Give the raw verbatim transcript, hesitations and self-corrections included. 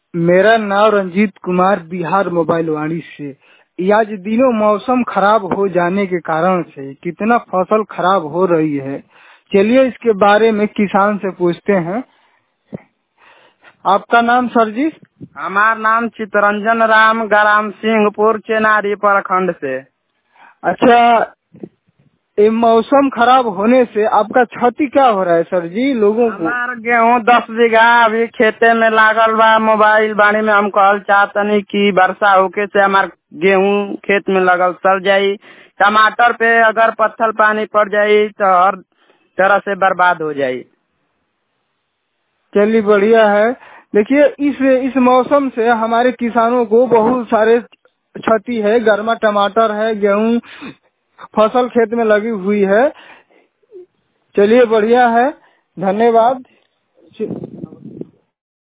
मेरा नाम रंजीत कुमार, बिहार मोबाइल वाणी से। आज दिनों मौसम खराब हो जाने के कारण से कितना फसल खराब हो रही है। चलिए इसके बारे में किसान से पूछते हैं। आपका नाम सर जी? हमारा नाम चितरंजन राम, ग्राम सिंहपुर, चेनारी प्रखंड से। अच्छा, ये मौसम खराब होने से आपका क्षति क्या हो रहा है सर जी लोगों को? हमार गेहूँ दस बीघा अभी खेते में लागल बा। मोबाइल बाणी में हम कहल चाहतनी कि वर्षा होके से हमार गेहूँ खेत में लगल सड़ जाई। टमाटर पे अगर पत्थर पानी पड़ जाई तो हर तरह से बर्बाद हो जाई। चलिए बढ़िया है। देखिए इस इस मौसम से हमारे किसानों को बहुत सारे क्षति है। गर्मा टमाटर है, गेहूं फसल खेत में लगी हुई है। चलिए बढ़िया है, धन्यवाद।